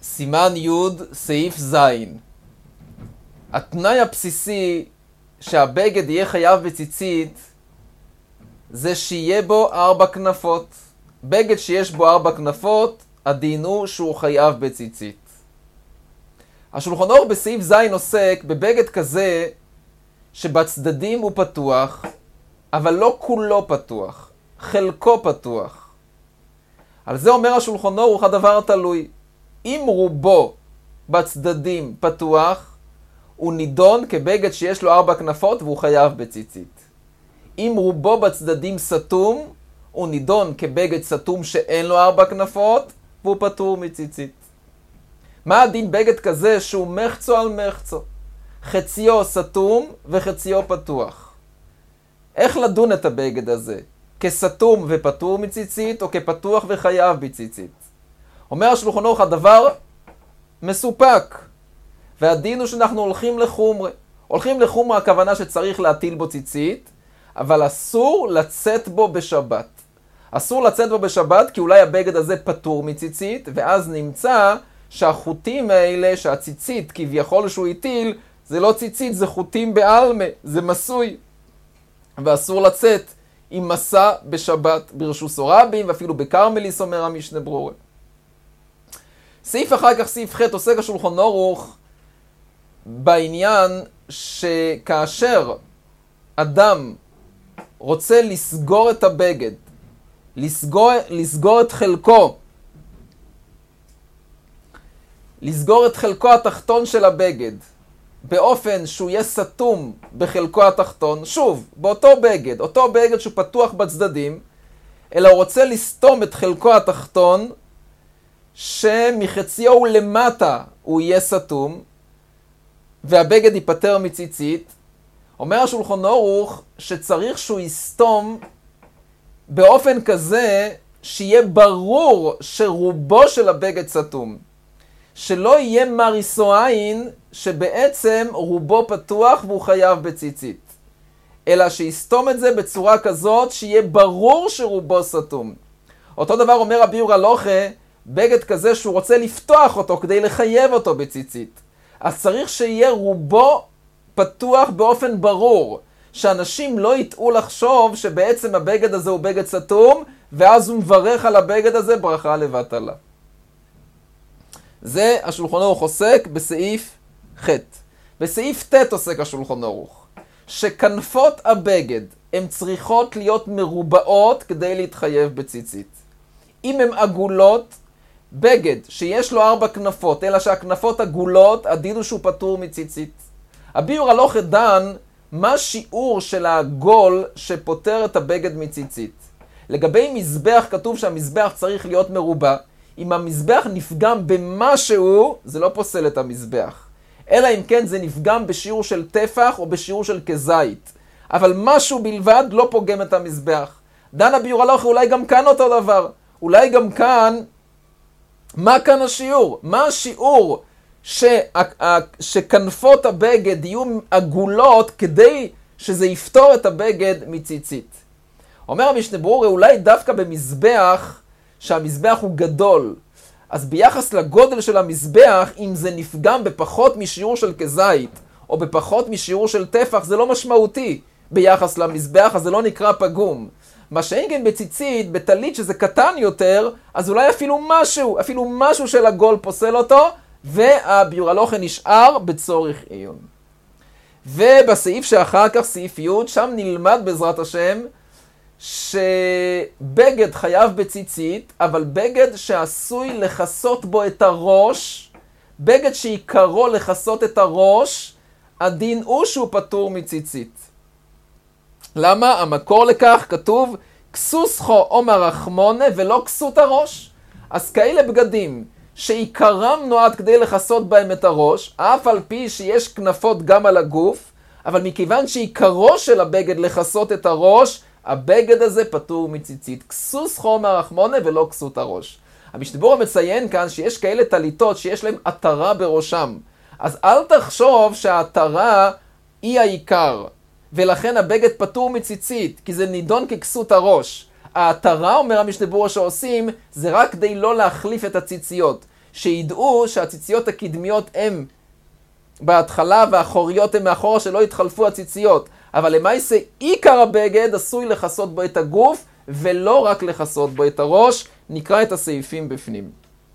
סימן י' סעיף ז'. התנאי הבסיסי שהבגד יהיה חייב בציצית זה שיהיה בו 4 כנפות. בגד שיש בו 4 כנפות, הדין הוא שהוא חייב בציצית. השולחן אורך בסעיף ז' עוסק בבגד כזה שבצדדים הוא פתוח, אבל לא כולו פתוח, חלקו פתוח. על זה אומר השולחן אורך הדבר תלוי. אם רובו בצדדים פתוח, הוא נידון כבגד שיש לו 4 כנפות והוא חייב בציצית. אם רובו בצדדים סתום, הוא נידון כבגד סתום שאין לו 4 כנפות והוא פטור מציצית. מה הדין בגד כזה שהוא מחצו על מחצו? חציו סתום וחציו פתוח. איך לדון את הבגד הזה? כסתום ופטור מציצית או כפתוח וחייב בציצית? אומר השולחן אורך הדבר מסופק. והדין הוא שאנחנו הולכים לחומרה. הולכים לחומרה הכוונה שצריך להטיל בו ציצית, אבל אסור לצאת בו בשבת. אסור לצאת בו בשבת כי אולי הבגד הזה פטור מציצית, ואז נמצא שהחוטים האלה, שהציצית כביכול שהוא הטיל, זה לא ציצית, זה חוטים בעלמה, זה מסוי. ואסור לצאת עם מסע בשבת ברשוס רבים, ואפילו בקרמליס אומר המשנה ברורה. סעיף אחר כך, סעיף ח' עוסק השולחן אורך בעניין שכאשר אדם רוצה לסגור את הבגד, לסגור את חלקו, לסגור את חלקו התחתון של הבגד, באופן שהוא יהיה סתום בחלקו התחתון, שוב, באותו בגד, אותו בגד שהוא פתוח בצדדים, אלא הוא רוצה לסתום את חלקו התחתון, שמחציו ולמטה הוא יהיה סתום, והבגד ייפטר מציצית. אומר השולחן אורך שצריך שהוא יסתום באופן כזה שיהיה ברור שרובו של הבגד סתום. שלא יהיה מריסו עין שבעצם רובו פתוח והוא חייב בציצית. אלא שיסתום את זה בצורה כזאת שיהיה ברור שרובו סתום. אותו דבר אומר הביאור הלוכה, בגד כזה שהוא רוצה לפתוח אותו כדי לחייב אותו בציצית. אז צריך שיהיה רובו פתוח באופן ברור. שאנשים לא יטעו לחשוב שבעצם הבגד הזה הוא בגד סתום, ואז הוא מברך על הבגד הזה ברכה לבטלה. זה השולחן אורך עוסק בסעיף ח'. בסעיף ט' עוסק השולחן אורך. שכנפות הבגד הן צריכות להיות מרובעות כדי להתחייב בציצית. אם הן עגולות, בגד שיש לו 4 כנפות, אלא שהכנפות עגולות, הדין הוא שהוא פטור מציצית. הביאור הלוכה דן מה שיעור של העגול שפותר את הבגד מציצית. לגבי מזבח כתוב שהמזבח צריך להיות מרובע. אם המזבח נפגם במשהו, זה לא פוסל את המזבח. אלא אם כן זה נפגם בשיעור של טפח או בשיעור של כזית. אבל משהו בלבד לא פוגם את המזבח. דן הביאור הלוכה אולי גם כאן אותו דבר. אולי גם כאן, מה כאן השיעור? מה השיעור שכנפות הבגד יהיו עגולות כדי שזה יפתור את הבגד מציצית? אומר המשנה ברורה, אולי דווקא במזבח, שהמזבח הוא גדול, אז ביחס לגודל של המזבח, אם זה נפגם בפחות משיעור של כזית, או בפחות משיעור של טפח, זה לא משמעותי ביחס למזבח, אז זה לא נקרא פגום. מה שאין כן בציצית, בטלית שזה קטן יותר, אז אולי אפילו משהו של עגול פוסל אותו, והביאור הלוכה נשאר בצורך עיון. ובסעיף שאחר כך, סעיף י', שם נלמד בעזרת השם, שבגד חייב בציצית, אבל בגד שעשוי לחסות בו את הראש, בגד שעיקרו לחסות את הראש, הדין הוא שהוא פטור מציצית. למה? המקור לכך כתוב, כסוס חו עומר רחמונה ולא כסות הראש. אז כאלה בגדים שעיקרם נועד כדי לחסות בהם את הראש, אף על פי שיש כנפות גם על הגוף, אבל מכיוון שעיקרו של הבגד לחסות את הראש, הבגד הזה פטור מציצית. כסוס חו עומר רחמונה ולא כסות הראש. המשנה ברורה מציין כאן שיש כאלה טליתות שיש להם עטרה בראשם. אז אל תחשוב שהעטרה היא העיקר. ולכן הבגד פטור מציצית, כי זה נידון ככסות הראש. העטרה, אומר המשנה ברורה שעושים, זה רק כדי לא להחליף את הציציות. שידעו שהציציות הקדמיות הן בהתחלה והאחוריות הן מאחורה, שלא יתחלפו הציציות. אבל למעשה עיקר הבגד עשוי לכסות בו את הגוף, ולא רק לכסות בו את הראש. נקרא את הסעיפים בפנים.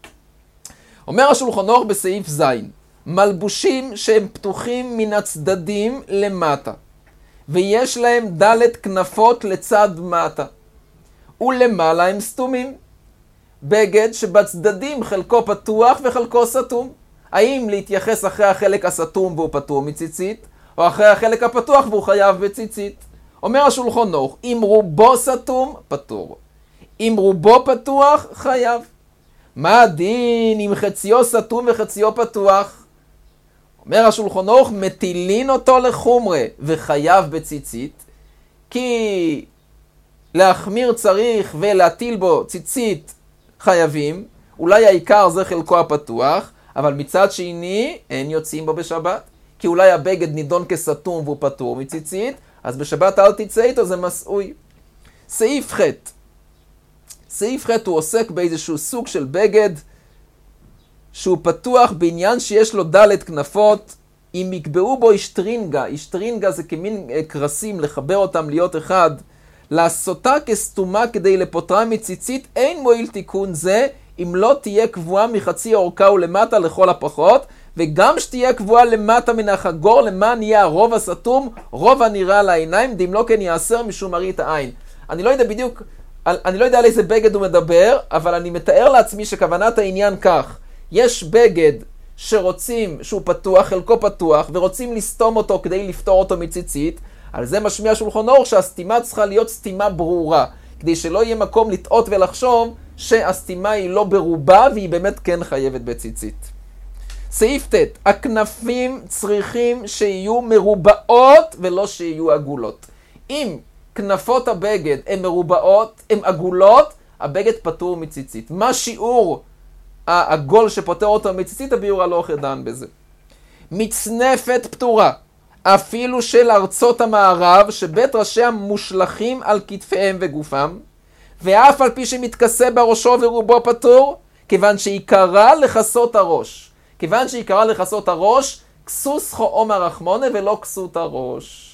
אומר השולחן ערוך בסעיף ז', מלבושים שהם פתוחים מן הצדדים למטה, ויש להם ד' כנפות לצד מטה, ולמעלה הם סתומים. בגד שבצדדים חלקו פתוח וחלקו סתום. האם להתייחס אחרי החלק הסתום והוא פטור מציצית, או אחרי החלק הפתוח והוא חייב בציצית? אומר השולחן ערוך, אם רובו סתום, פטור. אם רובו פתוח, חייב. מה הדין אם חציו סתום וחציו פתוח? אומר השולחן ערוך, מטילין אותו לחומרה וחייב בציצית, כי להחמיר צריך ולהטיל בו ציצית חייבים, אולי העיקר זה חלקו הפתוח, אבל מצד שני אין יוצאים בו בשבת, כי אולי הבגד נידון כסתום והוא פטור מציצית, אז בשבת אל תצא איתו, זה מסעוי. סעיף ח'. סעיף ח' הוא עוסק באיזשהו סוג של בגד שהוא פתוח בעניין שיש לו ד' כנפות, אם יקבעו בו אשטרינגה. אשטרינגה זה כמין קרסים, לחבר אותם להיות אחד, לעשותה כסתומה כדי לפוטרה מציצית, אין מועיל תיקון זה, אם לא תהיה קבועה מחצי אורכה ולמטה לכל הפחות, וגם שתהיה קבועה למטה מן החגור, למען יהיה הרוב הסתום, רוב הנראה לעיניים, דים לא כן יעשר משום מראית העין. אני לא יודע בדיוק, אני לא יודע על איזה בגד הוא מדבר, אבל אני מתאר לעצמי שכוונת העניין כך, יש בגד שרוצים שהוא פתוח, חלקו פתוח, ורוצים לסתום אותו כדי לפתור אותו מציצית, על זה משמיע שולחן ערוך שהסתימה צריכה להיות סתימה ברורה, כדי שלא יהיה מקום לטעות ולחשוב שהסתימה היא לא ברובה והיא באמת כן חייבת בציצית. סעיף ט', הכנפים צריכים שיהיו מרובעות ולא שיהיו עגולות. אם כנפות הבגד הן מרובעות, הן עגולות, הבגד פטור מציצית. מה שיעור העגול שפוטר אותו מציצית? הביאור הלוך ידען בזה. מצנפת פטורה, אפילו של ארצות המערב, שבית ראשיה מושלכים על כתפיהם וגופם, ואף על פי שמתכסה בראשו ורובו פטור, כיוון שעיקרה לכסות הראש. כיוון שעיקרה לכסות הראש, כסוס חו עומר רחמונה ולא כסות הראש.